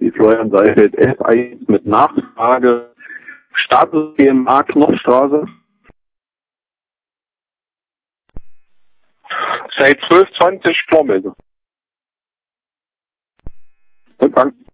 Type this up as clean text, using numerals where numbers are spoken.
die Florian Seifeld F1 mit Nachfrage. Status GmbH Knopfstraße. Seit 12:20 Vormittag. Empfang.